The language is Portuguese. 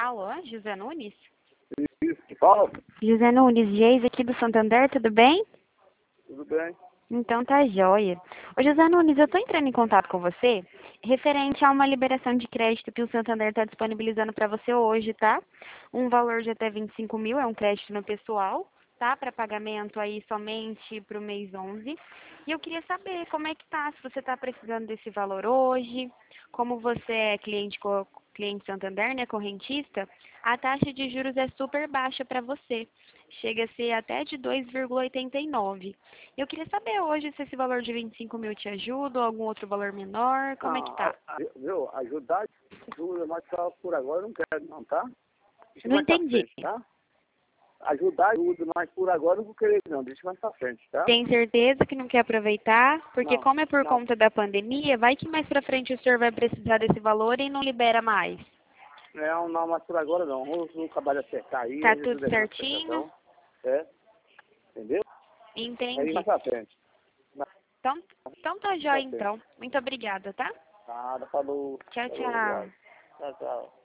Alô, José Nunes? Isso, que fala? José Nunes, Geis aqui do Santander, tudo bem? Tudo bem? Então tá jóia. Ô José Nunes, eu tô entrando em contato com você referente a uma liberação de crédito que o Santander está disponibilizando para você hoje, tá? Um valor de até 25 mil, é um crédito no pessoal, tá? Para pagamento aí somente para o mês 11. E eu queria saber como é que tá, se você está precisando desse valor hoje, como você é cliente Santander, né, correntista, a taxa de juros é super baixa para você. Chega a ser até de 2,89. Eu queria saber hoje se esse valor de 25 mil te ajuda ou algum outro valor menor, como é que Não, tá? viu? Ajudar ajuda, mas por agora eu não quero não, tá? Deixa Não mais pra entendi. frente, tá? Ajudar ajuda, mas por agora eu não vou querer não, deixa mais pra frente, tá? Tem certeza que não quer aproveitar? Porque Não, como é por não, conta da pandemia, vai que mais pra frente o senhor vai precisar desse valor e não libera mais. não, mas por agora não. Vamos acabar de acertar aí, Tá a gente tudo deixa essa certinho? questão, é? Entendeu? Aí Entendi. mais pra frente. Mais Então tá jóia pra frente. então. Muito obrigada, tá? Nada, falou. Tchau, Falou, tchau. obrigado. Tchau, tchau.